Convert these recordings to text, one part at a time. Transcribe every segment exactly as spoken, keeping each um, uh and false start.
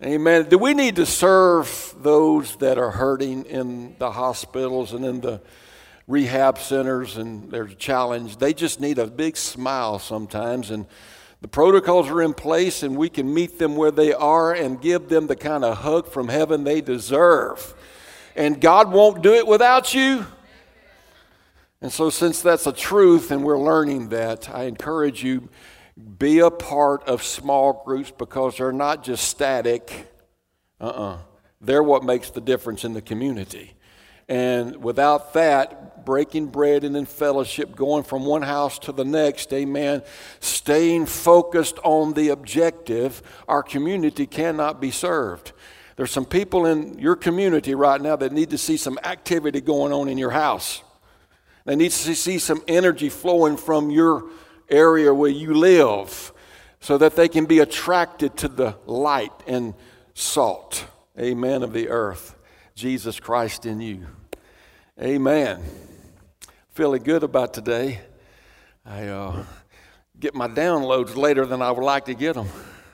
Amen. Do we need to serve those that are hurting in the hospitals and in the rehab centers, and there's a challenge? They just need a big smile sometimes, and the protocols are in place, and we can meet them where they are and give them the kind of hug from heaven they deserve. And God won't do it without you. And so since that's a truth and we're learning that, I encourage you, be a part of small groups, because they're not just static. Uh-uh. They're what makes the difference in the community. And without that, breaking bread and in fellowship, going from one house to the next, amen, staying focused on the objective, our community cannot be served. There's some people in your community right now that need to see some activity going on in your house. They need to see some energy flowing from your area where you live, so that they can be attracted to the light and salt, amen, of the earth, Jesus Christ in you. Amen. Feeling good about today. I uh, get my downloads later than I would like to get them.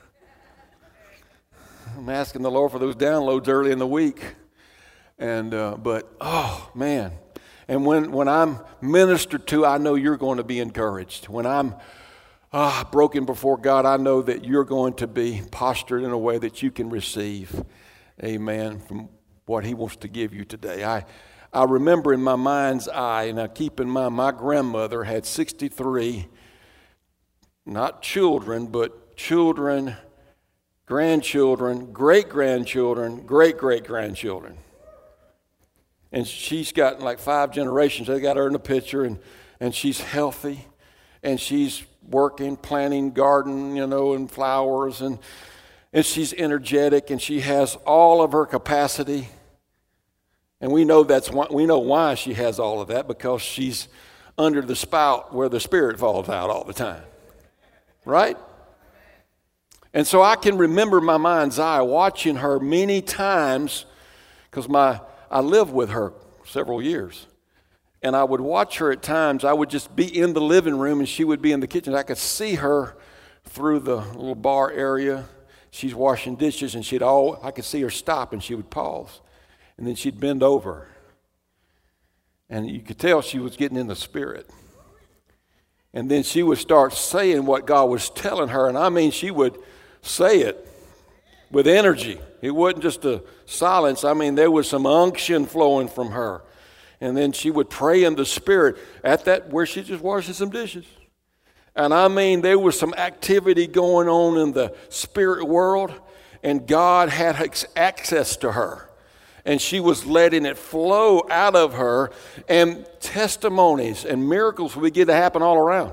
I'm asking the Lord for those downloads early in the week. And uh, but, oh, man. And when, when I'm ministered to, I know you're going to be encouraged. When I'm ah, broken before God, I know that you're going to be postured in a way that you can receive, amen, from what he wants to give you today. I, I remember in my mind's eye, and I keep in mind, my grandmother had sixty-three, not children, but children, grandchildren, great-grandchildren, great-great-grandchildren. And she's got like five generations. They got her in the picture, and, and she's healthy, and she's working, planting garden, you know, and flowers, and and she's energetic, and she has all of her capacity. And we know that's why, we know why she has all of that, because she's under the spout where the Spirit falls out all the time, right? And so I can remember my mind's eye watching her many times, because my I lived with her several years, and I would watch her at times. I would just be in the living room, and she would be in the kitchen. I could see her through the little bar area. She's washing dishes, and she'd all, I could see her stop, and she would pause, and then she'd bend over, and you could tell she was getting in the Spirit. And then she would start saying what God was telling her, and I mean, she would say it with energy. It wasn't just a silence. I mean, there was some unction flowing from her. And then she would pray in the Spirit at that where she just washing some dishes. And I mean, there was some activity going on in the spirit world, and God had access to her. And she was letting it flow out of her, and testimonies and miracles would begin to happen all around.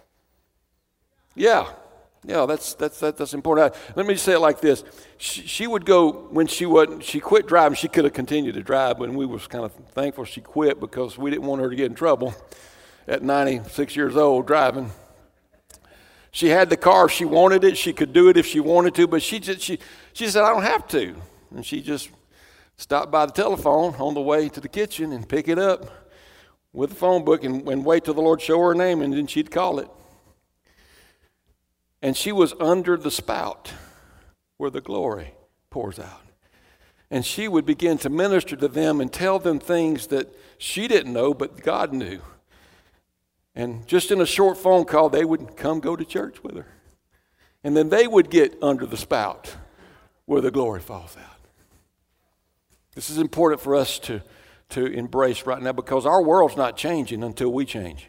Yeah. Yeah, that's that's that's important. Let me just say it like this: she, she would go when she wasn't. She quit driving. She could have continued to drive, but we was kind of thankful she quit, because we didn't want her to get in trouble at ninety-six years old driving. She had the car if she wanted it. She could do it if she wanted to, but she just she she said, I don't have to, and she just stopped by the telephone on the way to the kitchen and pick it up with the phone book and, and wait till the Lord show her name, and then she'd call it. And she was under the spout where the glory pours out. And she would begin to minister to them and tell them things that she didn't know, but God knew. And just in a short phone call, they would come go to church with her. And then they would get under the spout where the glory falls out. This is important for us to, to embrace right now, because our world's not changing until we change.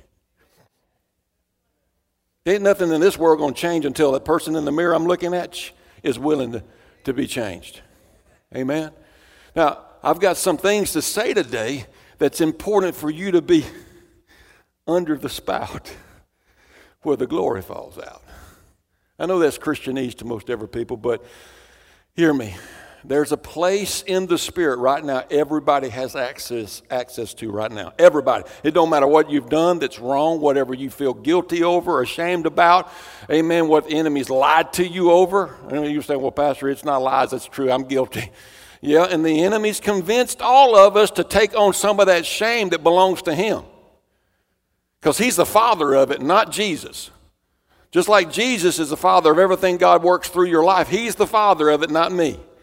There ain't nothing in this world going to change until that person in the mirror I'm looking at is willing to, to be changed. Amen? Now, I've got some things to say today that's important for you to be under the spout where the glory falls out. I know that's Christianese to most every people, but hear me. There's a place in the Spirit right now everybody has access access to right now. Everybody. It don't matter what you've done that's wrong, whatever you feel guilty over, ashamed about. Amen. What the enemy's lied to you over. I know you say, well, Pastor, it's not lies. That's true. I'm guilty. Yeah, and the enemy's convinced all of us to take on some of that shame that belongs to him. Because he's the father of it, not Jesus. Just like Jesus is the father of everything God works through your life, he's the father of it, not me.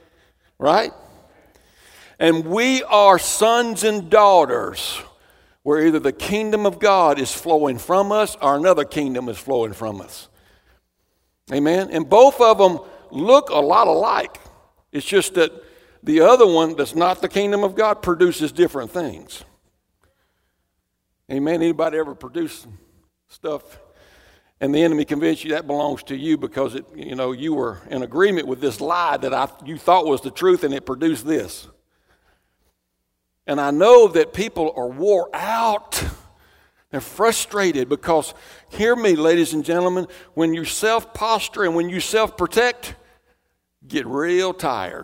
Right? And we are sons and daughters where either the kingdom of God is flowing from us or another kingdom is flowing from us. Amen? And both of them look a lot alike. It's just that the other one that's not the kingdom of God produces different things. Amen? Anybody ever produce stuff and the enemy convinced you that belongs to you because it, you know, you were in agreement with this lie that I, you thought was the truth and it produced this? And I know that people are wore out. They're frustrated because, hear me, ladies and gentlemen, when you self-posture and when you self-protect, get real tired.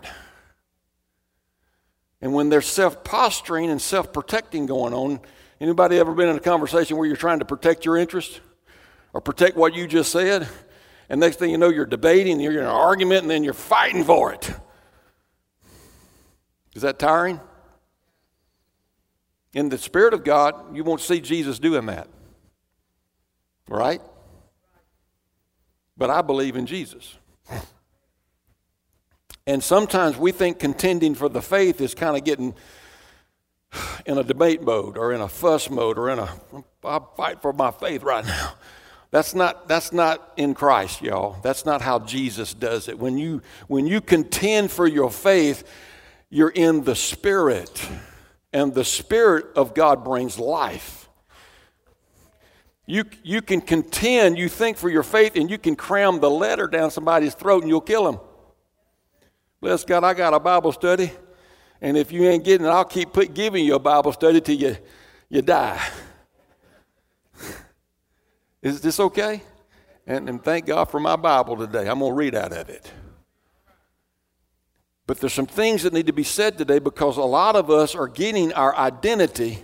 And when there's self-posturing and self-protecting going on, anybody ever been in a conversation where you're trying to protect your interest or protect what you just said? And next thing you know, you're debating, you're in an argument, and then you're fighting for it. Is that tiring? In the Spirit of God, you won't see Jesus doing that. Right? But I believe in Jesus. And sometimes we think contending for the faith is kind of getting in a debate mode or in a fuss mode or in a, I'll fight for my faith right now. That's not, that's not in Christ, y'all. That's not how Jesus does it. When you, when you contend for your faith, you're in the Spirit. And the Spirit of God brings life. You, you can contend, you think for your faith, and you can cram the letter down somebody's throat and you'll kill them. Bless God, I got a Bible study. And if you ain't getting it, I'll keep put, giving you a Bible study till you, you die. Is this okay? And, and thank God for my Bible today. I'm going to read out of it. But there's some things that need to be said today because a lot of us are getting our identity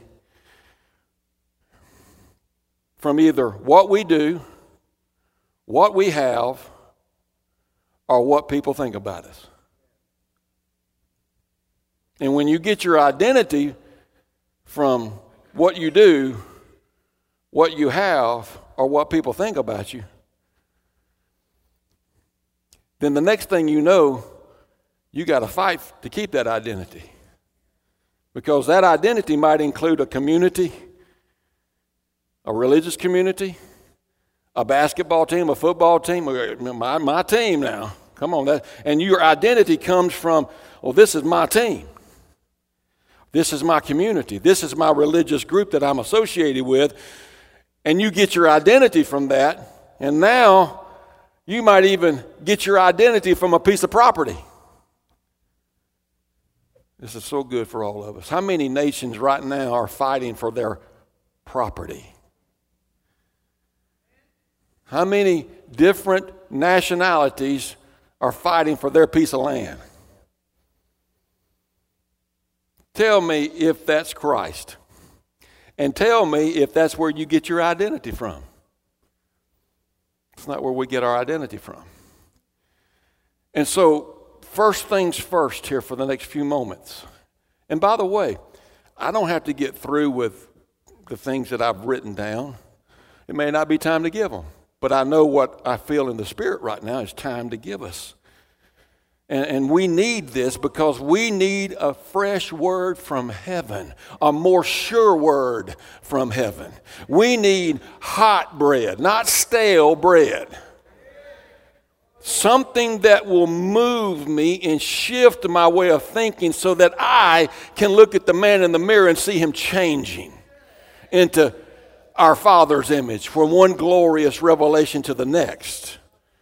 from either what we do, what we have, or what people think about us. And when you get your identity from what you do, what you have, or what people think about you, then the next thing you know, you got to fight to keep that identity. Because that identity might include a community, a religious community, a basketball team, a football team, my, my team now. Come on. That, and your identity comes from, well, this is my team. This is my community. This is my religious group that I'm associated with. And you get your identity from that. And now you might even get your identity from a piece of property. This is so good for all of us. How many nations right now are fighting for their property? How many different nationalities are fighting for their piece of land? Tell me if that's Christ. And tell me if that's where you get your identity from. It's not where we get our identity from. And so, first things first here for the next few moments. And by the way, I don't have to get through with the things that I've written down. It may not be time to give them. But I know what I feel in the Spirit right now is time to give us. And, and we need this because we need a fresh word from heaven, a more sure word from heaven. We need hot bread, not stale bread. Something that will move me and shift my way of thinking so that I can look at the man in the mirror and see him changing into our Father's image from one glorious revelation to the next.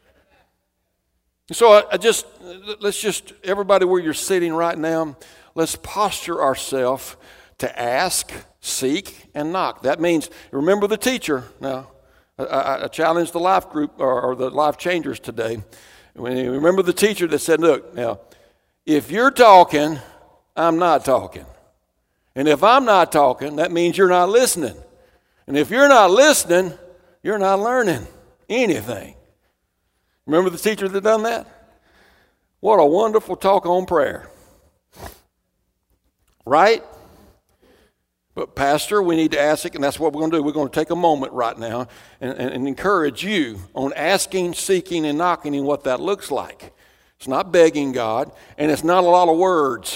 So I, I just, let's just, everybody where you're sitting right now, let's posture ourselves to ask, seek, and knock. That means, remember the teacher. Now, I, I, I challenged the life group or, or the life changers today. When you remember the teacher that said, look, now, if you're talking, I'm not talking. And if I'm not talking, that means you're not listening. And if you're not listening, you're not learning anything. Remember the teacher that done that? What a wonderful talk on prayer. Right? But Pastor, we need to ask it, and that's what we're going to do. We're going to take a moment right now and, and, and encourage you on asking, seeking, and knocking and what that looks like. It's not begging God, and it's not a lot of words.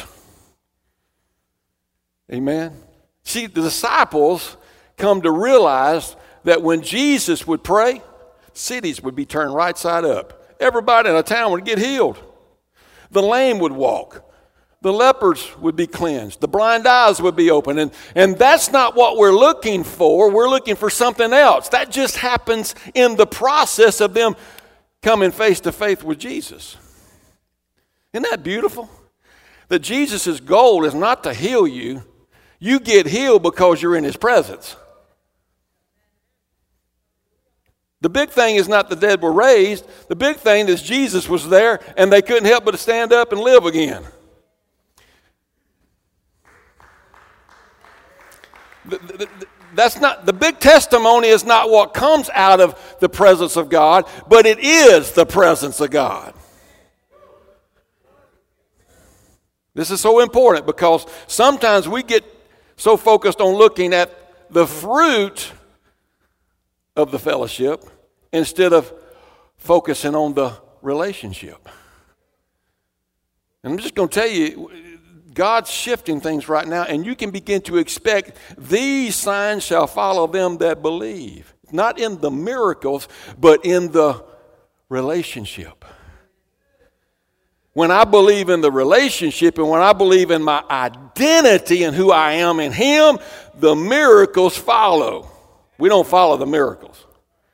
Amen? See, the disciples come to realize that when Jesus would pray, cities would be turned right side up. Everybody in a town would get healed. The lame would walk. The lepers would be cleansed. The blind eyes would be opened. And, and that's not what we're looking for. We're looking for something else. That just happens in the process of them coming face to face with Jesus. Isn't that beautiful? That Jesus' goal is not to heal you. You get healed because you're in his presence. The big thing is not the dead were raised. The big thing is Jesus was there and they couldn't help but to stand up and live again. The, the, the, that's not, the big testimony is not what comes out of the presence of God, but it is the presence of God. This is so important because sometimes we get so focused on looking at the fruit of the fellowship instead of focusing on the relationship. And I'm just going to tell you, God's shifting things right now, and you can begin to expect these signs shall follow them that believe. Not in the miracles, but in the relationship. When I believe in the relationship and when I believe in my identity and who I am in him, the miracles follow. We don't follow the miracles.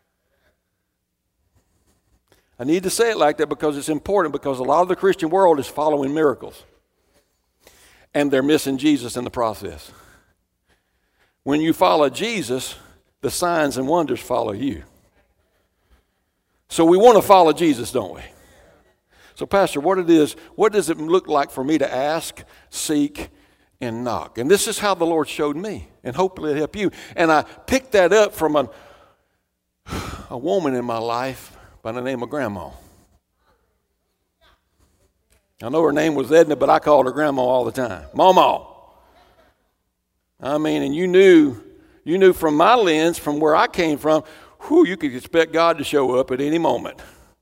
I need to say it like that because it's important, because a lot of the Christian world is following miracles. And they're missing Jesus in the process. When you follow Jesus, the signs and wonders follow you. So we want to follow Jesus, don't we? So, Pastor, what it is, what does it look like for me to ask, seek, and knock? And this is how the Lord showed me, and hopefully it'll help you. And I picked that up from a, a woman in my life by the name of Grandma. I know her name was Edna, but I called her Grandma all the time. Mama. I mean, and you knew, you knew from my lens, from where I came from, whew, you could expect God to show up at any moment.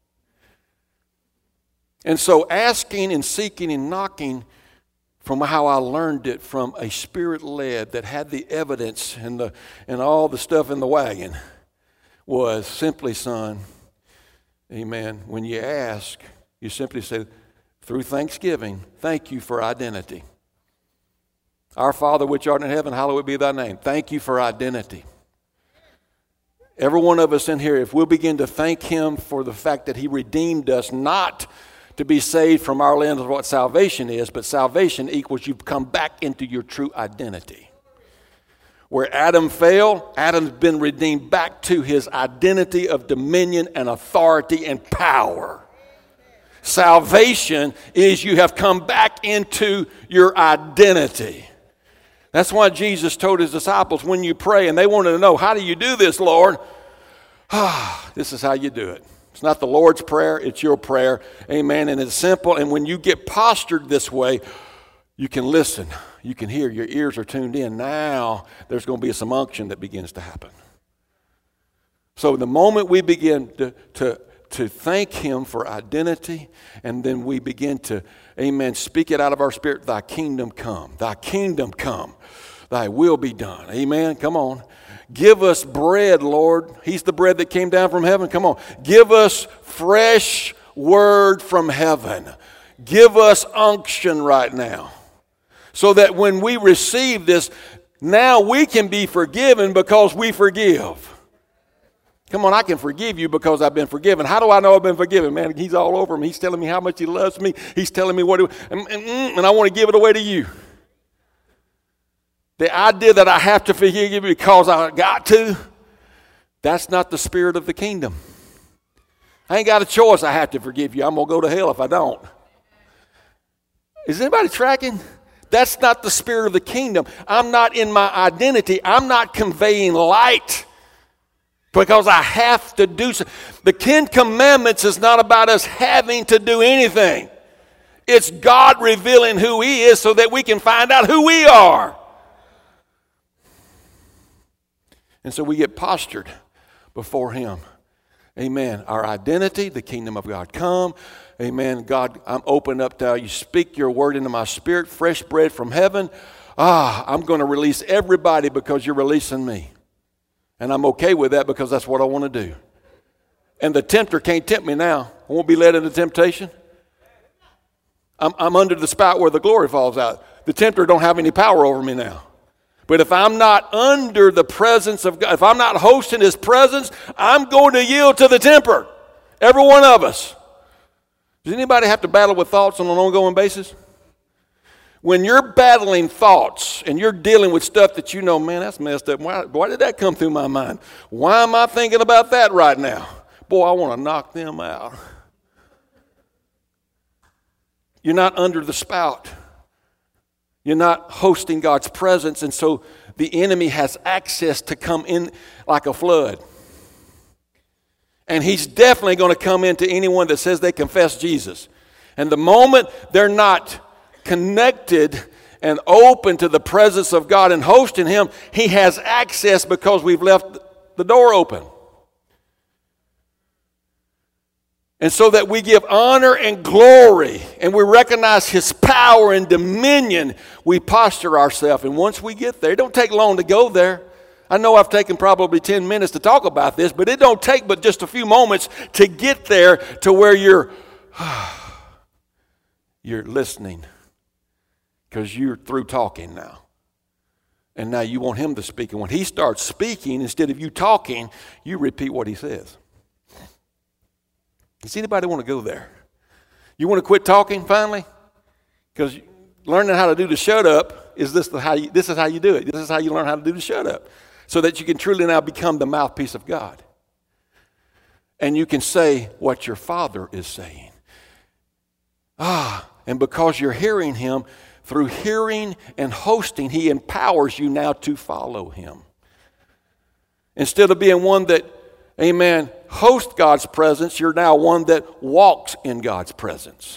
And so asking and seeking and knocking, from how I learned it from a spirit-led that had the evidence and the and all the stuff in the wagon, was simply, son, amen, when you ask, you simply say, through thanksgiving, thank you for identity. Our Father which art in heaven, hallowed be thy name. Thank you for identity. Every one of us in here, if we'll begin to thank him for the fact that he redeemed us, not to be saved from our lens of what salvation is, but salvation equals you've come back into your true identity. Where Adam failed, Adam's been redeemed back to his identity of dominion and authority and power. Salvation is you have come back into your identity. That's why Jesus told his disciples, when you pray, and they wanted to know, how do you do this, Lord? Ah, this is how you do it. It's not the Lord's prayer, it's your prayer. Amen. And it's simple. And when you get postured this way, you can listen. You can hear. Your ears are tuned in. Now there's going to be some unction that begins to happen. So the moment we begin to, to to thank him for identity, and then we begin to, amen, speak it out of our spirit, thy kingdom come, thy kingdom come, thy will be done. Amen. Come on. Give us bread, Lord. He's the bread that came down from heaven. Come on. Give us fresh word from heaven. Give us unction right now, so that when we receive this, now we can be forgiven because we forgive. Come on, I can forgive you because I've been forgiven. How do I know I've been forgiven? Man, he's all over me. He's telling me how much he loves me. He's telling me what to, and, and, and I want to give it away to you. The idea that I have to forgive you because I got to, that's not the spirit of the kingdom. I ain't got a choice. I have to forgive you. I'm going to go to hell if I don't. Is anybody tracking? That's not the spirit of the kingdom. I'm not in my identity. I'm not conveying light because I have to do so. The Ten Commandments is not about us having to do anything. It's God revealing who he is so that we can find out who we are. And so we get postured before him. Amen. Our identity, the kingdom of God come. Amen. God, I'm open up to you. Speak your word into my spirit, fresh bread from heaven. Ah, I'm going to release everybody because you're releasing me. And I'm okay with that because that's what I want to do. And the tempter can't tempt me now. I won't be led into temptation. I'm, I'm under the spout where the glory falls out. The tempter don't have any power over me now. But if I'm not under the presence of God, if I'm not hosting his presence, I'm going to yield to the temper. Every one of us. Does anybody have to battle with thoughts on an ongoing basis? When you're battling thoughts and you're dealing with stuff that you know, man, that's messed up. Why, why did that come through my mind? Why am I thinking about that right now? Boy, I want to knock them out. You're not under the spout. You're not hosting God's presence, and so the enemy has access to come in like a flood. And he's definitely going to come into anyone that says they confess Jesus. And the moment they're not connected and open to the presence of God and hosting him, he has access because we've left the door open. And so that we give honor and glory and we recognize his power and dominion, we posture ourselves. And once we get there, it don't take long to go there. I know I've taken probably ten minutes to talk about this, but it don't take but just a few moments to get there to where you're, you're listening because you're through talking now. And now you want him to speak. And when he starts speaking, instead of you talking, you repeat what he says. Does anybody want to go there? You want to quit talking finally? Because learning how to do the shut up is this the how you, this is how you do it. This is how you learn how to do the shut up, so that you can truly now become the mouthpiece of God. And you can say what your Father is saying. Ah, and because you're hearing him, through hearing and hosting, he empowers you now to follow him. Instead of being one that, amen, host God's presence, you're now one that walks in God's presence.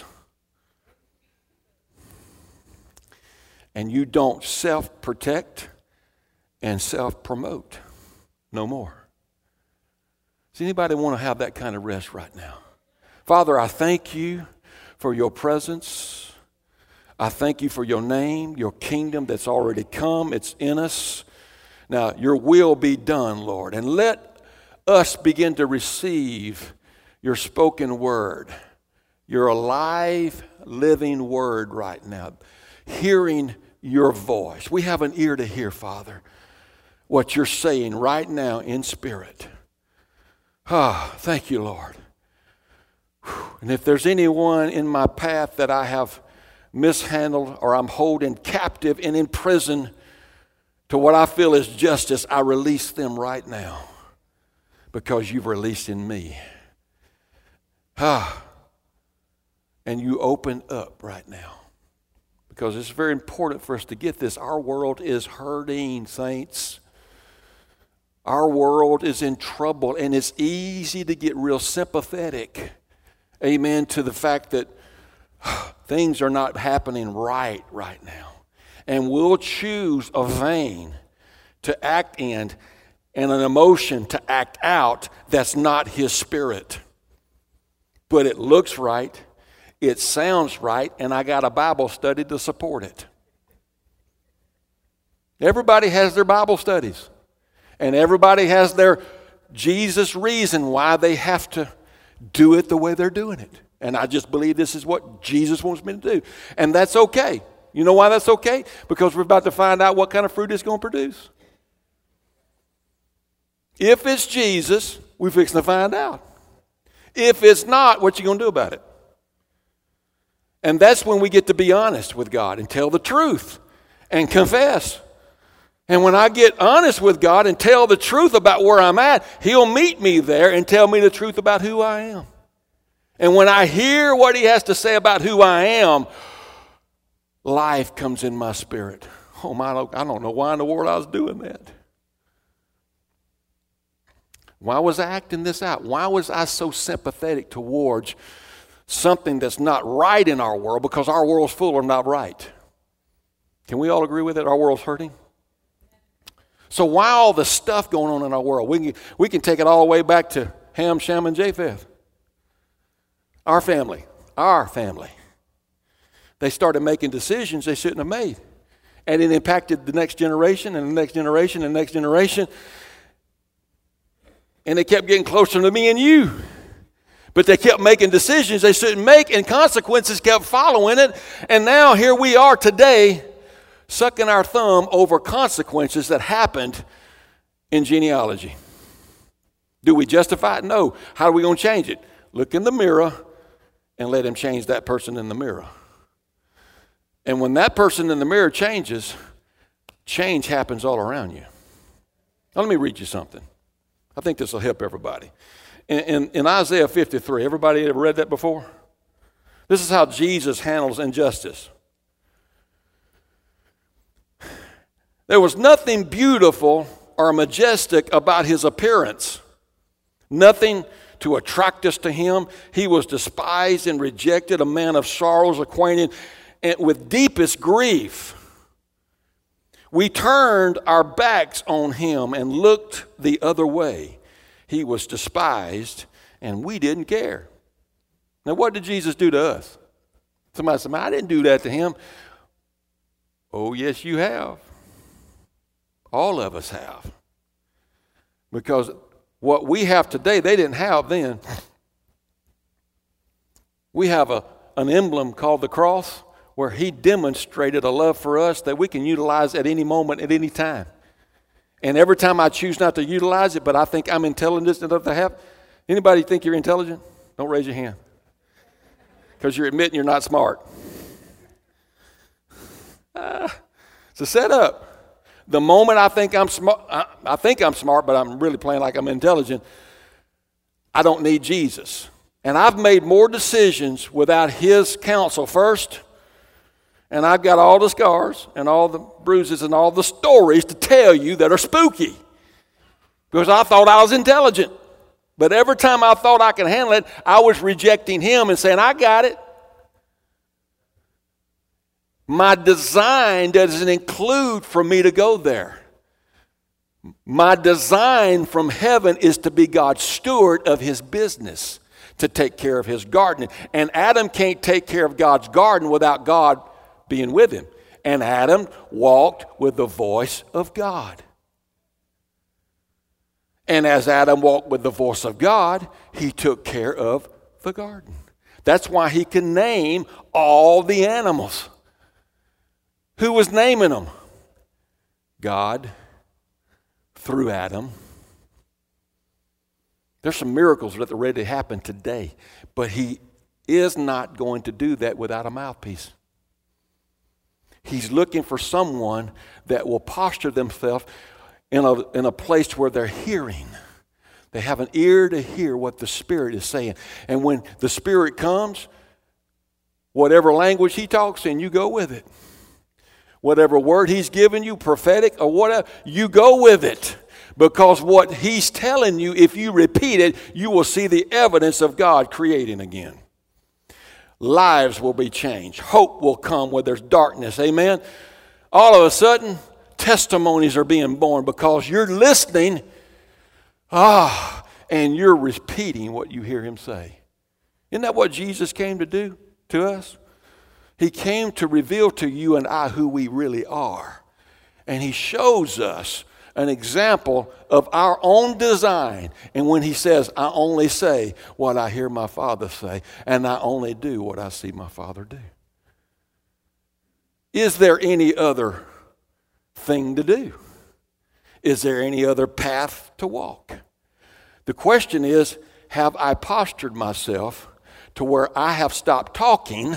And you don't self-protect and self-promote no more. Does anybody want to have that kind of rest right now? Father, I thank you for your presence. I thank you for your name, your kingdom that's already come. It's in us. Now, your will be done, Lord. And let us begin to receive your spoken word, your alive, living word right now, hearing your voice. We have an ear to hear, Father, what you're saying right now in spirit. Ah, thank you, Lord. And if there's anyone in my path that I have mishandled or I'm holding captive and in prison to what I feel is justice, I release them right now. Because you've released in me. Ah, and you open up right now. Because it's very important for us to get this. Our world is hurting, saints. Our world is in trouble, and it's easy to get real sympathetic, amen, to the fact that things are not happening right right now. And we'll choose a vein to act in and an emotion to act out that's not his spirit. But it looks right, it sounds right, and I got a Bible study to support it. Everybody has their Bible studies. And everybody has their Jesus reason why they have to do it the way they're doing it. And I just believe this is what Jesus wants me to do. And that's okay. You know why that's okay? Because we're about to find out what kind of fruit it's going to produce. If it's Jesus, we're fixing to find out. If it's not, what you going to do about it? And that's when we get to be honest with God and tell the truth and confess. And when I get honest with God and tell the truth about where I'm at, he'll meet me there and tell me the truth about who I am. And when I hear what he has to say about who I am, life comes in my spirit. Oh my, I don't know why in the world I was doing that. Why was I acting this out? Why was I so sympathetic towards something that's not right in our world? Because our world's full of not right. Can we all agree with it? Our world's hurting. So why all the stuff going on in our world? We can, we can take it all the way back to Ham, Shem, and Japheth. Our family. Our family. They started making decisions they shouldn't have made. And it impacted the next generation and the next generation and the next generation. And they kept getting closer to me and you. But they kept making decisions they shouldn't make, and consequences kept following it. And now here we are today, sucking our thumb over consequences that happened in genealogy. Do we justify it? No. How are we going to change it? Look in the mirror and let him change that person in the mirror. And when that person in the mirror changes, change happens all around you. Now, let me read you something. I think this will help everybody. In, in, in Isaiah fifty-three, everybody ever read that before? This is how Jesus handles injustice. There was nothing beautiful or majestic about his appearance. Nothing to attract us to him. He was despised and rejected, a man of sorrows, acquainted with deepest grief. We turned our backs on him and looked the other way. He was despised, and we didn't care. Now, what did Jesus do to us? Somebody said, I didn't do that to him. Oh, yes, you have. All of us have. Because what we have today, they didn't have then. We have a, an emblem called the cross, where he demonstrated a love for us that we can utilize at any moment, at any time. And every time I choose not to utilize it, but I think I'm intelligent enough to have. Anybody think you're intelligent? Don't raise your hand. Because you're admitting you're not smart. Uh, it's a setup. The moment I think I'm smart, I, I think I'm smart, but I'm really playing like I'm intelligent, I don't need Jesus. And I've made more decisions without his counsel first. And I've got all the scars and all the bruises and all the stories to tell you that are spooky. Because I thought I was intelligent. But every time I thought I could handle it, I was rejecting him and saying, I got it. My design doesn't include for me to go there. My design from heaven is to be God's steward of his business, to take care of his garden. And Adam can't take care of God's garden without God being with him. And Adam walked with the voice of God. And as Adam walked with the voice of God, he took care of the garden. That's why he can name all the animals. Who was naming them? God, through Adam. There's some miracles that are ready to happen today, but he is not going to do that without a mouthpiece. He's looking for someone that will posture themselves in a, in a place where they're hearing. They have an ear to hear what the Spirit is saying. And when the Spirit comes, whatever language he talks in, you go with it. Whatever word he's given you, prophetic or whatever, you go with it. Because what he's telling you, if you repeat it, you will see the evidence of God creating again. Lives will be changed. Hope will come where there's darkness. Amen. All of a sudden, testimonies are being born because you're listening, ah, and you're repeating what you hear him say. Isn't that what Jesus came to do to us? He came to reveal to you and I who we really are. And he shows us an example of our own design. And when he says, I only say what I hear my Father say, and I only do what I see my Father do. Is there any other thing to do? Is there any other path to walk? The question is, have I postured myself to where I have stopped talking?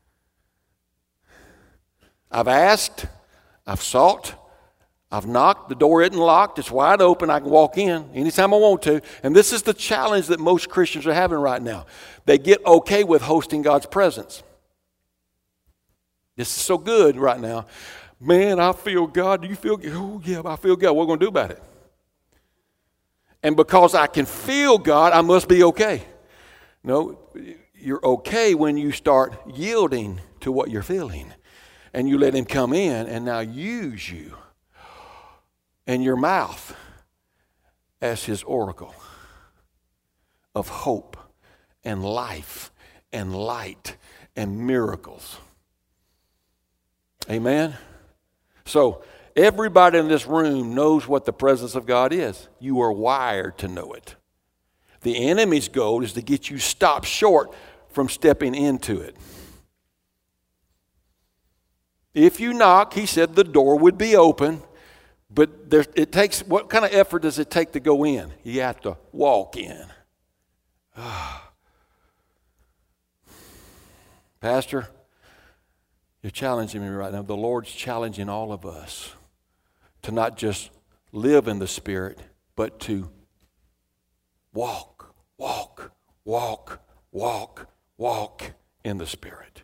I've asked, I've sought, I've knocked, the door isn't locked, it's wide open, I can walk in anytime I want to. And this is the challenge that most Christians are having right now. They get okay with hosting God's presence. This is so good right now. Man, I feel God. Do you feel God? Oh, yeah, I feel God. What are we going to do about it? And because I can feel God, I must be okay. No, you're okay when you start yielding to what you're feeling. And you let him come in and now use you and your mouth as his oracle. of hope and life and light and miracles. Amen? So everybody in this room knows what the presence of God is. You are wired to know it. The enemy's goal is to get you stopped short from stepping into it. If you knock, he said the door would be open, but there, it takes, what kind of effort does it take to go in? You have to walk in. Ah. Pastor, you're challenging me right now. The Lord's challenging all of us to not just live in the Spirit, but to walk, walk, walk, walk, walk in the Spirit.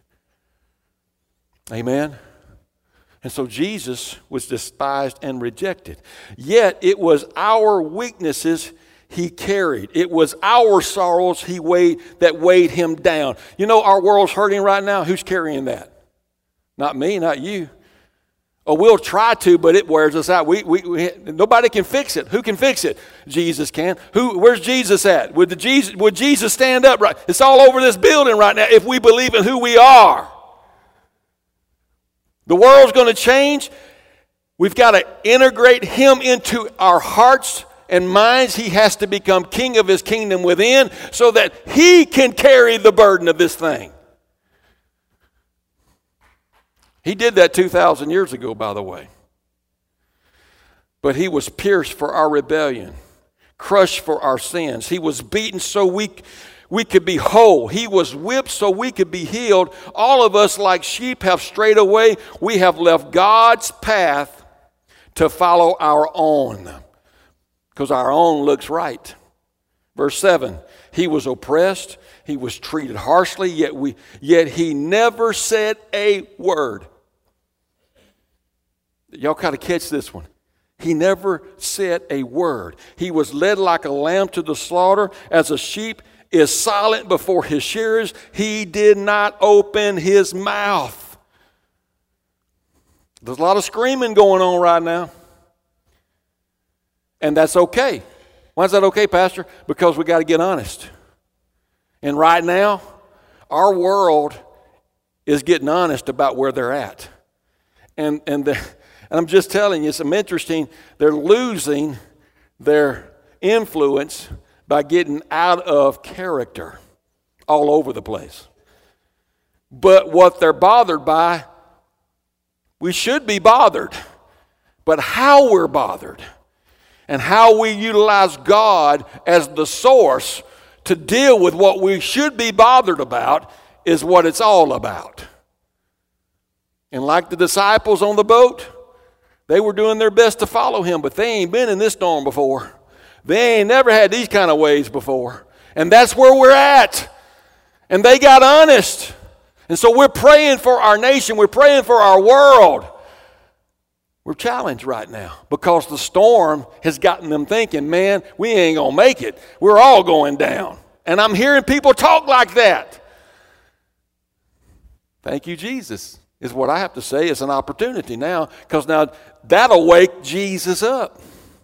Amen? And so Jesus was despised and rejected. Yet it was our weaknesses he carried. It was our sorrows he weighed that weighed him down. You know, our world's hurting right now. Who's carrying that? Not me, not you. Oh, we'll try to, but it wears us out. We, we, we, nobody can fix it. Who can fix it? Jesus can. Who? Where's Jesus at? Would, the Jesus, would Jesus stand up? Right? It's all over this building right now if we believe in who we are. The world's going to change. We've got to integrate him into our hearts and minds. He has to become king of his kingdom within so that he can carry the burden of this thing. He did that two thousand years ago, by the way. But he was pierced for our rebellion, crushed for our sins. He was beaten so we We could be whole. He was whipped so we could be healed. All of us, like sheep, have strayed away. We have left God's path to follow our own, because our own looks right. Verse seven, he was oppressed. He was treated harshly, yet, we, yet he never said a word. Y'all kind of catch this one. He never said a word. He was led like a lamb to the slaughter, as a sheep is silent before his shearers. He did not open his mouth. There's a lot of screaming going on right now. And that's okay. Why is that okay, Pastor? Because we got to get honest. And right now, our world is getting honest about where they're at. And, and, the, and I'm just telling you, it's interesting. They're losing their influence by getting out of character all over the place. But what they're bothered by, we should be bothered. But how we're bothered and how we utilize God as the source to deal with what we should be bothered about is what it's all about. And like the disciples on the boat, they were doing their best to follow him, but they ain't been in this storm before. They ain't never had these kind of waves before. And that's where we're at. And they got honest. And so we're praying for our nation. We're praying for our world. We're challenged right now because the storm has gotten them thinking, man, we ain't going to make it. We're all going down. And I'm hearing people talk like that. Thank you, Jesus, is what I have to say. It's an opportunity now, because now that'll wake Jesus up.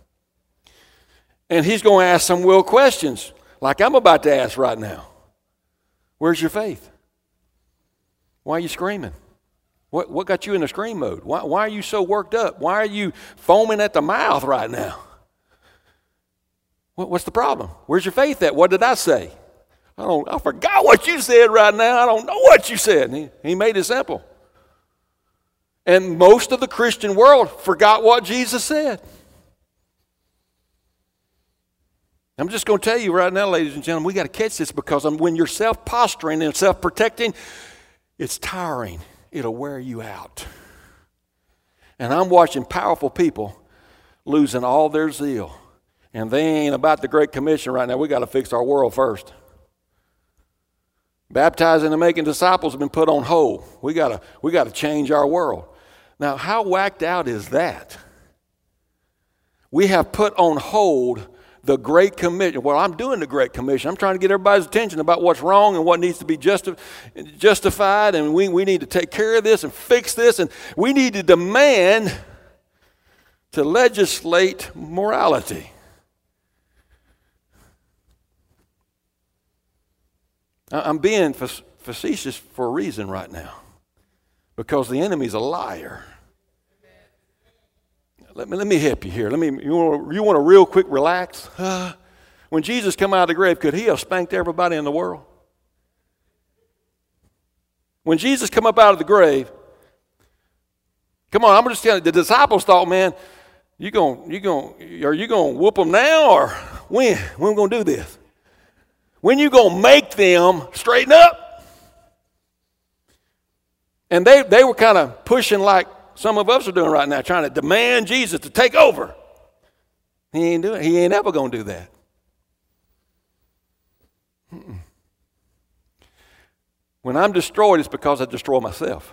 And he's going to ask some real questions like I'm about to ask right now. Where's your faith? Why are you screaming? What, what got you in the scream mode? Why, why are you so worked up? Why are you foaming at the mouth right now? What, what's the problem? Where's your faith at? What did I say? I don't. I forgot what you said right now. I don't know what you said. He, he made it simple. And most of the Christian world forgot what Jesus said. I'm just going to tell you right now, ladies and gentlemen, we got to catch this, because when you're self-posturing and self-protecting, it's tiring. It'll wear you out. And I'm watching powerful people losing all their zeal. And they ain't about the Great Commission right now. We got to fix our world first. Baptizing and making disciples have been put on hold. We got to we got to change our world. Now, how whacked out is that? We have put on hold the Great Commission. Well, I'm doing the Great Commission. I'm trying to get everybody's attention about what's wrong and what needs to be justi- justified, and we, we need to take care of this and fix this, and we need to demand to legislate morality. I'm being facetious for a reason right now, because the enemy's a liar. Let me, let me help you here. Let me. You want, you want to real quick relax? Uh, when Jesus came out of the grave, could he have spanked everybody in the world? When Jesus come up out of the grave, come on, I'm just telling you, the disciples thought, man, you going, you going, are you going to whoop them now, or when? When we going to do this? When you going to make them straighten up? And they, they were kind of pushing like some of us are doing right now, trying to demand Jesus to take over. He ain't doing. He ain't ever going to do that. Mm-mm. When I'm destroyed, it's because I destroy myself.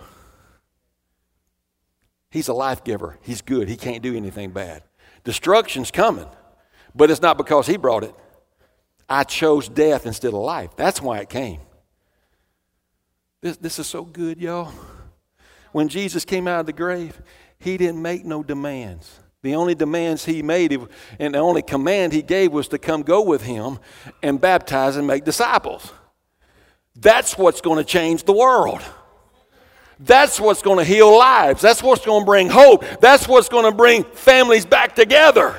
He's a life giver. He's good. He can't do anything bad. Destruction's coming, but it's not because he brought it. I chose death instead of life. That's why it came. This, this is so good, y'all. When Jesus came out of the grave, he didn't make no demands. The only demands he made and the only command he gave was to come go with him and baptize and make disciples. That's what's going to change the world. That's what's going to heal lives. That's what's going to bring hope. That's what's going to bring families back together.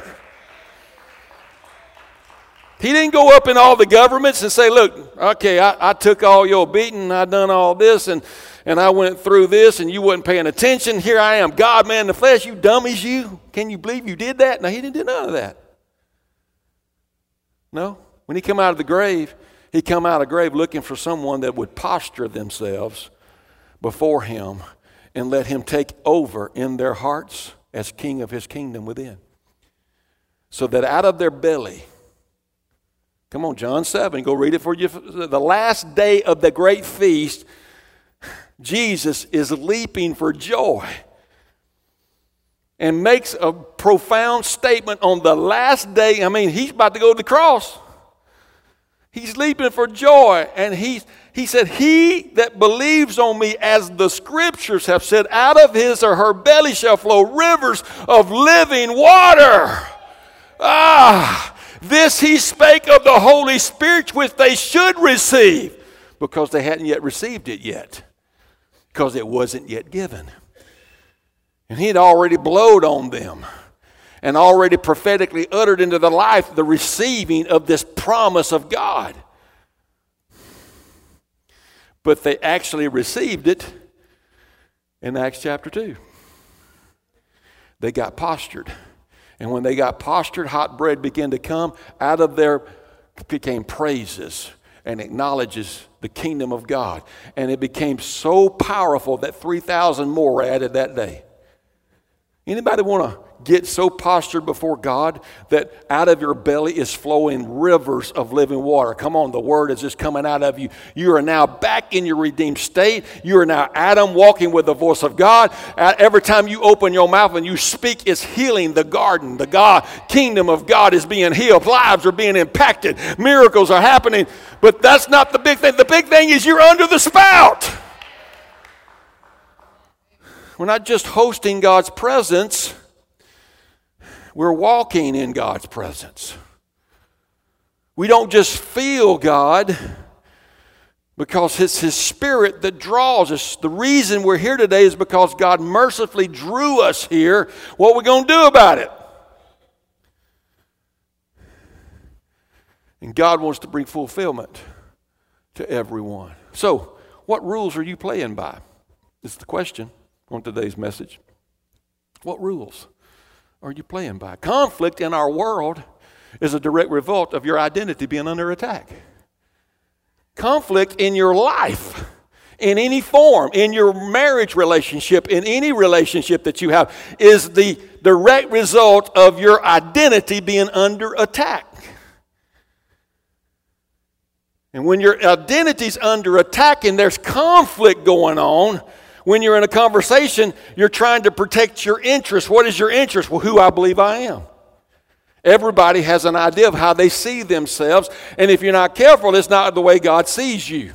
He didn't go up in all the governments and say, look, okay, I, I took all your beating, I done all this, and, and I went through this, and you wasn't paying attention. Here I am, God, man in the flesh, you dummies, you. Can you believe you did that? No, he didn't do none of that. No. When he come out of the grave, he come out of the grave looking for someone that would posture themselves before him and let him take over in their hearts as king of his kingdom within. So that out of their belly, come on, John seven, go read it for you. The last day of the great feast, Jesus is leaping for joy and makes a profound statement on the last day. I mean, he's about to go to the cross. He's leaping for joy, and he, he said, he that believes on me, as the scriptures have said, out of his or her belly shall flow rivers of living water. Ah, this he spake of the Holy Spirit, which they should receive, because they hadn't yet received it yet, because it wasn't yet given. And he had already blowed on them and already prophetically uttered into the life the receiving of this promise of God. But they actually received it in Acts chapter two. They got postured. And when they got postured, hot bread began to come. Out of there became praises and acknowledges the kingdom of God. And it became so powerful that three thousand more were added that day. Anybody want to get so postured before God that out of your belly is flowing rivers of living water? Come on, the word is just coming out of you. You are now back in your redeemed state. You are now Adam walking with the voice of God. Every time you open your mouth and you speak, it's healing the garden. The God, kingdom of God is being healed. Lives are being impacted. Miracles are happening. But that's not the big thing. The big thing is you're under the spout. We're not just hosting God's presence. We're walking in God's presence. We don't just feel God because it's His Spirit that draws us. The reason we're here today is because God mercifully drew us here. What are we going to do about it? And God wants to bring fulfillment to everyone. So, what rules are you playing by? Is the question on today's message. What rules are you playing by? Conflict in our world is a direct result of your identity being under attack. Conflict in your life, in any form, in your marriage relationship, in any relationship that you have, is the direct result of your identity being under attack. And when your identity's under attack and there's conflict going on, when you're in a conversation, you're trying to protect your interest. What is your interest? Well, who I believe I am. Everybody has an idea of how they see themselves, and if you're not careful, it's not the way God sees you.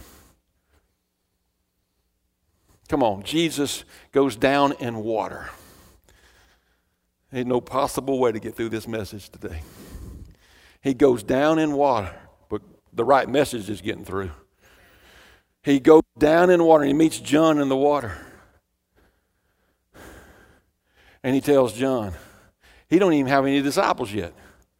Come on, Jesus goes down in water. Ain't no possible way to get through this message today. He goes down in water, but the right message is getting through. he goes down in the water and he meets John in the water. And he tells John, he don't even have any disciples yet.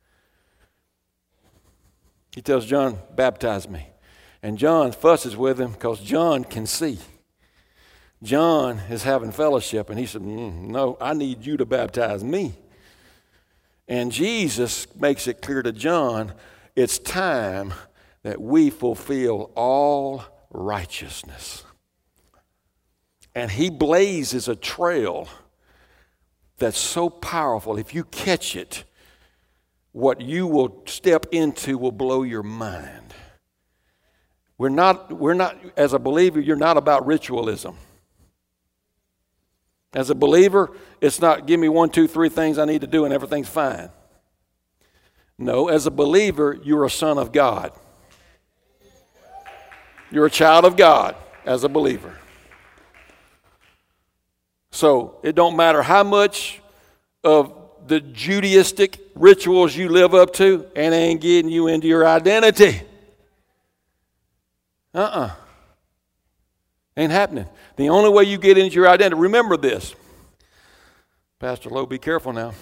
He tells John, baptize me. And John fusses with him because John can see. John is having fellowship, and he said, mm, no, I need you to baptize me. And Jesus makes it clear to John, it's time that we fulfill all righteousness. And he blazes a trail that's so powerful. If you catch it, what you will step into will blow your mind. We're not, we're not, as a believer, you're not about ritualism. As a believer, it's not give me one, two, three things I need to do and everything's fine. No, as a believer, you're a son of God. You're a child of God as a believer. So it don't matter how much of the Judaistic rituals you live up to, and ain't getting you into your identity. Uh-uh. Ain't happening. The only way you get into your identity, remember this. Pastor Lowe, be careful now.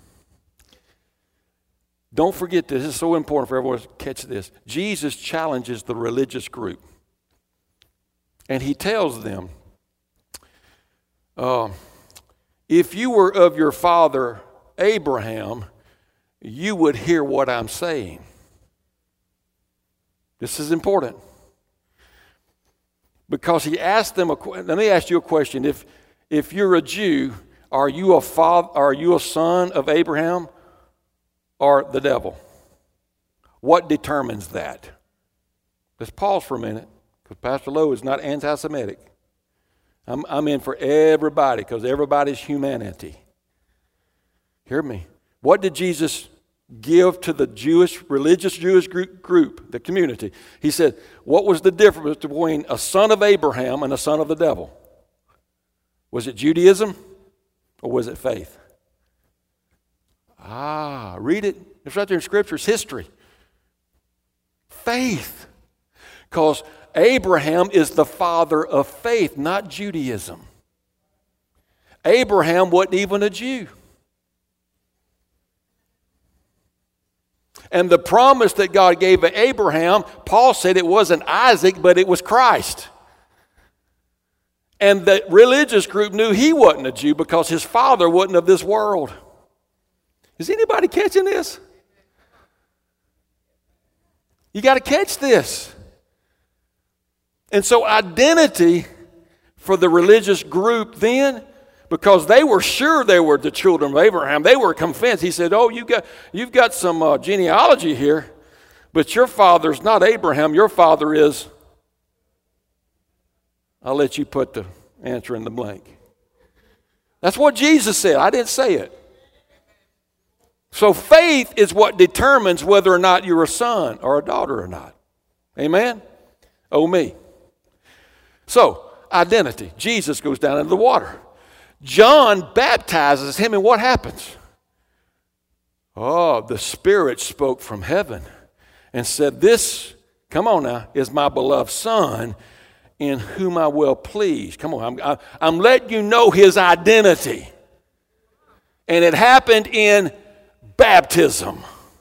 Don't forget this. This is so important for everyone to catch this. Jesus challenges the religious group. And he tells them, uh, if you were of your father Abraham, you would hear what I'm saying. This is important. Because he asked them, a, let me ask you a question. If, if you're a Jew, are you a father, are you a son of Abraham or the devil? What determines that? Let's pause for a minute, because Pastor Lowe is not anti-Semitic. I'm, I'm in for everybody, because everybody's humanity. Hear me. What did Jesus give to the Jewish, religious Jewish group, group, the community? He said, what was the difference between a son of Abraham and a son of the devil? Was it Judaism or was it faith? Ah, read it. It's right there in Scripture. It's history. Faith. Because Abraham is the father of faith, not Judaism. Abraham wasn't even a Jew. And the promise that God gave to Abraham, Paul said it wasn't Isaac, but it was Christ. And the religious group knew he wasn't a Jew because his father wasn't of this world. Is anybody catching this? You got to catch this. And so identity for the religious group then, because they were sure they were the children of Abraham. They were convinced. He said, oh, you got, you've got some uh, genealogy here, but your father's not Abraham. Your father is, I'll let you put the answer in the blank. That's what Jesus said. I didn't say it. So faith is what determines whether or not you're a son or a daughter or not. Amen? Oh, me. So, identity. Jesus goes down into the water. John baptizes him, and what happens? Oh, the Spirit spoke from heaven and said, this, come on now, is my beloved Son in whom I will please. Come on, I'm, I'm letting you know his identity. And it happened in baptism.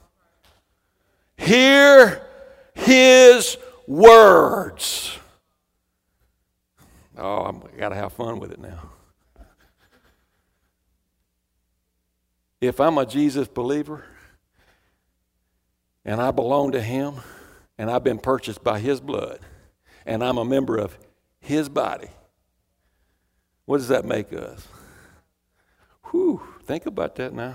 Hear his words. Oh, I've got to have fun with it now. If I'm a Jesus believer and I belong to him and I've been purchased by his blood and I'm a member of his body, what does that make us? Whew, think about that now.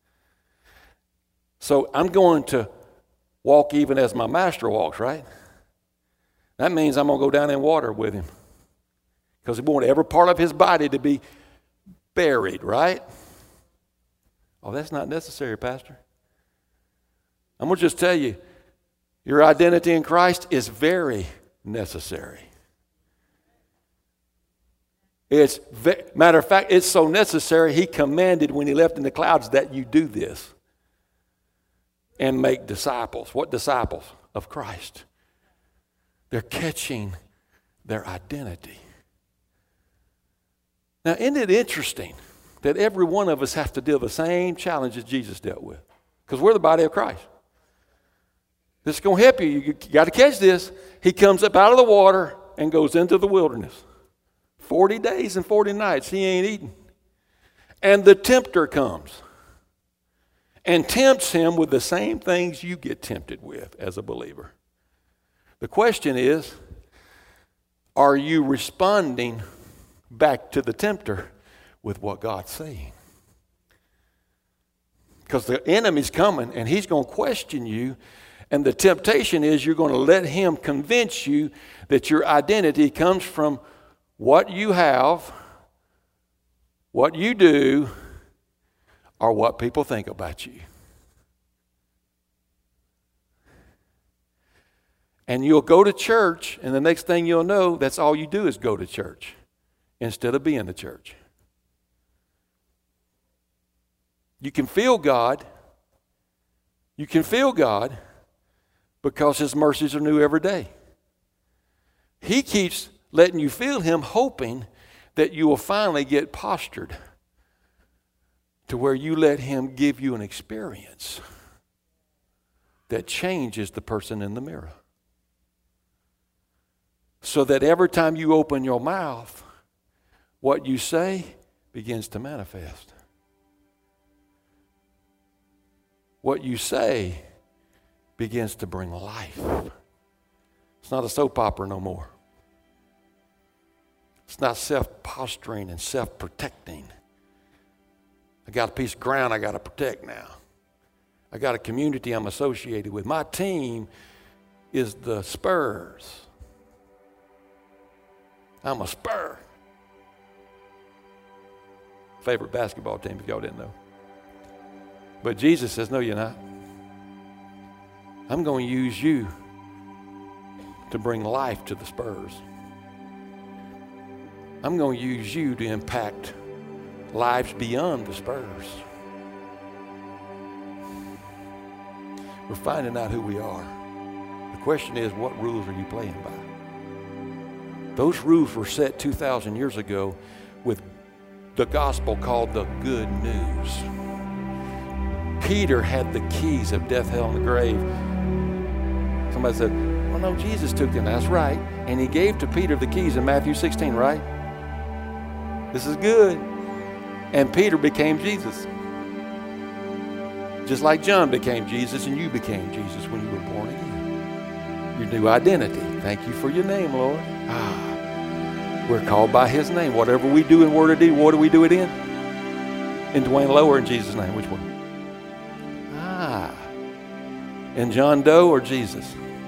So I'm going to walk even as my master walks, right? That means I'm going to go down in water with him because we want every part of his body to be buried, right? Oh, that's not necessary, Pastor. I'm going to just tell you, your identity in Christ is very necessary. It's, matter of fact, it's so necessary, he commanded when he left in the clouds that you do this and make disciples. What disciples? Of Christ. They're catching their identity. Now, isn't it interesting that every one of us has to deal with the same challenges Jesus dealt with? Because we're the body of Christ. This is going to help you. You got to catch this. He comes up out of the water and goes into the wilderness. forty days and forty nights, he ain't eating. And the tempter comes and tempts him with the same things you get tempted with as a believer. The question is, are you responding back to the tempter with what God's saying? Because the enemy's coming and he's going to question you. And the temptation is you're going to let him convince you that your identity comes from what you have, what you do, or what people think about you. And you'll go to church, and the next thing you'll know, that's all you do is go to church instead of being the church. You can feel God. You can feel God because his mercies are new every day. He keeps letting you feel him, hoping that you will finally get postured to where you let him give you an experience that changes the person in the mirror. So that every time you open your mouth, what you say begins to manifest. What you say begins to bring life. It's not a soap opera no more. It's not self-posturing and self-protecting. I got a piece of ground I got to protect now. I got a community I'm associated with. My team is the Spurs. I'm a Spur. Favorite basketball team, if y'all didn't know. But Jesus says, no, you're not. I'm going to use you to bring life to the Spurs. I'm going to use you to impact lives beyond the Spurs. We're finding out who we are. The question is, what rules are you playing by? Those rules were set two thousand years ago with the gospel called the good news. Peter had the keys of death, hell, and the grave. Somebody said, well, no, Jesus took them. That's right. And he gave to Peter the keys in Matthew sixteen, right? This is good. And Peter became Jesus. Just like John became Jesus and you became Jesus when you were born again. Your new identity. Thank you for your name, Lord. Ah, we're called by his name. Whatever we do in word or deed, what do we do it in? In Dwayne Lowe or in Jesus' name? Which one? Ah. In John Doe or Jesus?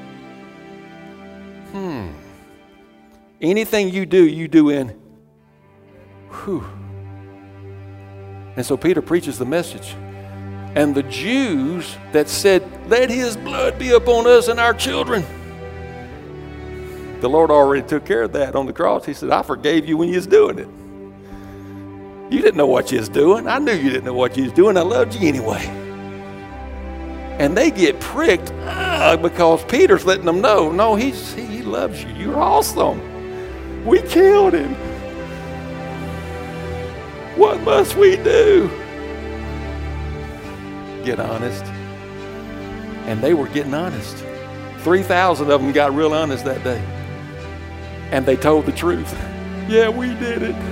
Hmm. Anything you do, you do in. Whew. And so Peter preaches the message. And the Jews that said, let his blood be upon us and our children. The Lord already took care of that on the cross. He said, I forgave you when you was doing it. You didn't know what you was doing. I knew you didn't know what you was doing. I loved you anyway. And they get pricked uh, because Peter's letting them know, no, he's, he, he loves you. You're awesome. We killed him. What must we do? Get honest. And they were getting honest. three thousand of them got real honest that day. And they told the truth. Yeah, we did it.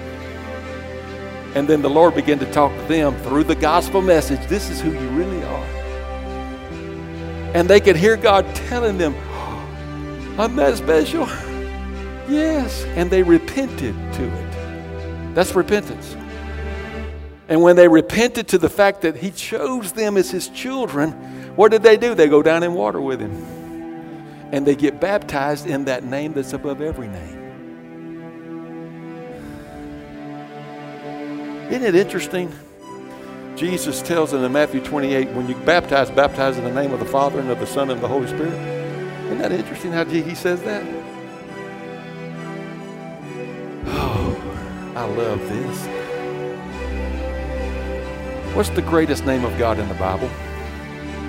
And then the Lord began to talk to them through the gospel message. This is who you really are. And they could hear God telling them, oh, I'm that special. Yes. And they repented to it. That's repentance. And when they repented to the fact that he chose them as his children, what did they do? They go down in water with him. And they get baptized in that name that's above every name. Isn't it interesting? Jesus tells them in Matthew twenty-eight, when you baptize, baptize in the name of the Father and of the Son and of the Holy Spirit. Isn't that interesting how he says that? Oh, I love this. What's the greatest name of God in the Bible?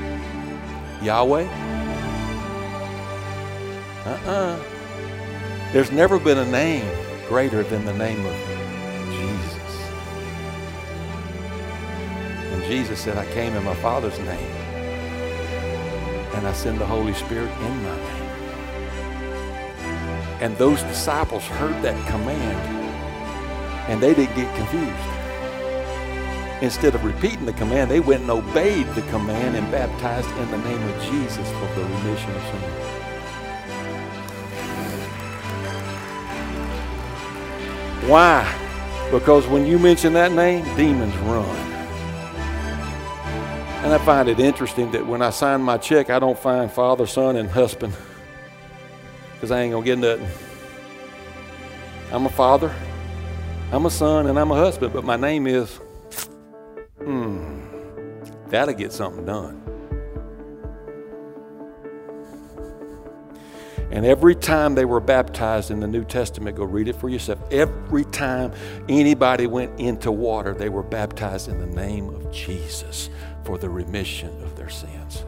Yahweh? Uh-uh. There's never been a name greater than the name of Jesus. And Jesus said, I came in my Father's name, and I send the Holy Spirit in my name. And those disciples heard that command, and they didn't get confused. Instead of repeating the command, they went and obeyed the command and baptized in the name of Jesus for the remission of sins. Why? Because when you mention that name, demons run. And I find it interesting that when I sign my check, I don't find father, son, and husband, because I ain't going to get nothing. I'm a father, I'm a son, and I'm a husband, but my name is, hmm, that'll get something done. And every time they were baptized in the New Testament, go read it for yourself. Every time anybody went into water, they were baptized in the name of Jesus for the remission of their sins.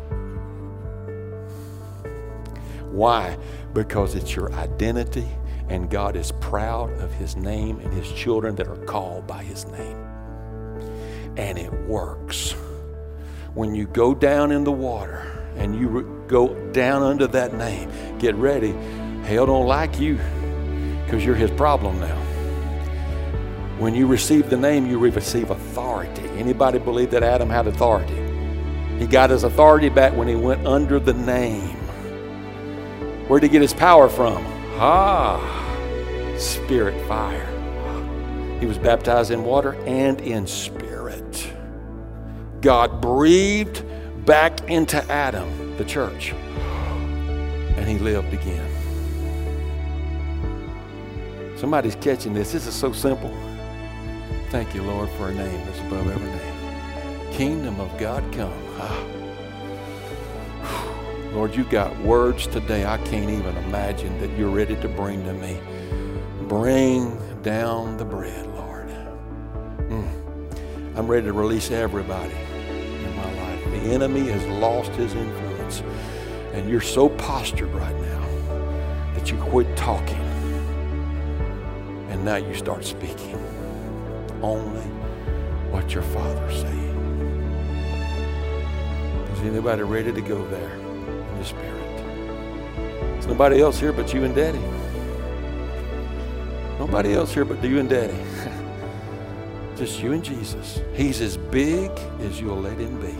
Why? Because it's your identity, and God is proud of His name and His children that are called by His name. And it works. When you go down in the water, and you re- go down under that name, get ready. Hell don't like you because you're his problem now. When you receive the name, you receive authority. Anybody believe that Adam had authority? He got his authority back when he went under the name. Where'd he get his power from? Ah, spirit, fire. He was baptized in water and in spirit. God breathed back into Adam, the church, and he lived again. Somebody's catching this. This is so simple. Thank you, Lord, for a name that's above every name. Kingdom of God come. Ah. Lord, you got words today I can't even imagine that you're ready to bring to me. Bring down the bread, Lord. Mm. I'm ready to release everybody. The enemy has lost his influence, and you're so postured right now that you quit talking, and now you start speaking only what your Father's saying. Is anybody ready to go there in the Spirit? There's nobody else here but you and Daddy. Nobody else here but you and Daddy. Just you and Jesus. He's as big as you'll let him be.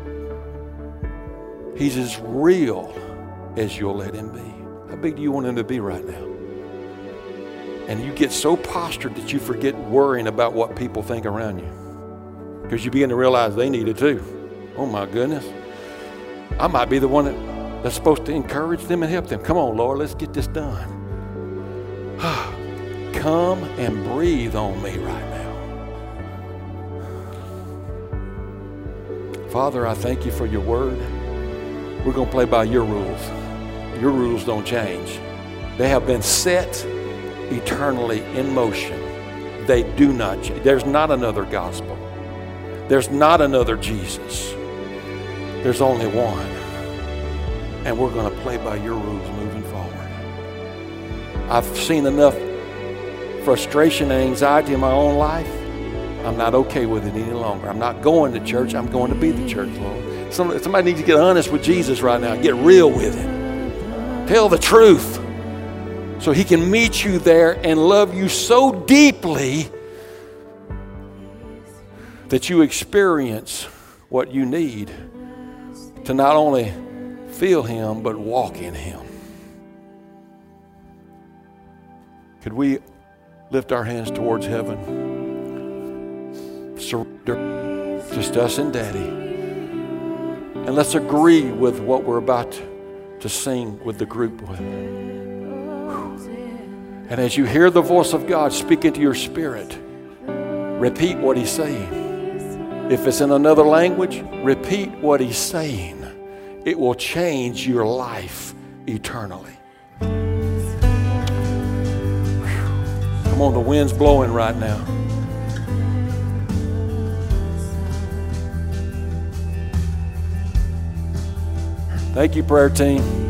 He's as real as you'll let him be. How big do you want him to be right now? And you get so postured that you forget worrying about what people think around you, because you begin to realize they need it too. Oh my goodness. I might be the one that, that's supposed to encourage them and help them. Come on, Lord, let's get this done. Come and breathe on me right now. Father, I thank you for your word. We're going to play by your rules. Your rules don't change. They have been set eternally in motion. They do not change. There's not another gospel. There's not another Jesus. There's only one. And we're going to play by your rules moving forward. I've seen enough frustration and anxiety in my own life. I'm not okay with it any longer. I'm not going to church. I'm going to be the church, Lord. Somebody needs to get honest with Jesus right now. Get real with him. Tell the truth so he can meet you there and love you so deeply that you experience what you need to not only feel him but walk in him. Could we lift our hands towards heaven? Surrender. Just us and Daddy. And let's agree with what we're about to sing with the group. And as you hear the voice of God speak into your spirit, repeat what he's saying. If it's in another language, repeat what he's saying. It will change your life eternally. Come on, the wind's blowing right now. Thank you, prayer team.